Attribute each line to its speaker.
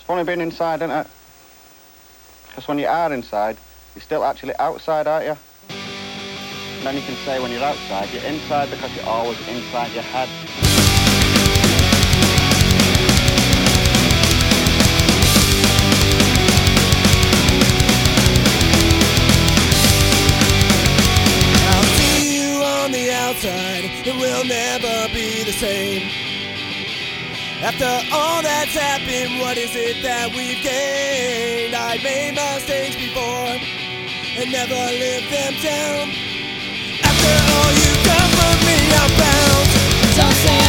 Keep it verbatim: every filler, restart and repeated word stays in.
Speaker 1: funny being inside, isn't it? Because when you are inside, you're still actually outside, aren't you? And then you can say when you're outside, you're inside because you're always inside your head.
Speaker 2: I'll see you on the outside, it will never be the same. After all that's happened, what is it that we've gained? I made mistakes before and never lived them down. After all you've done for me, I'm bound. Don't say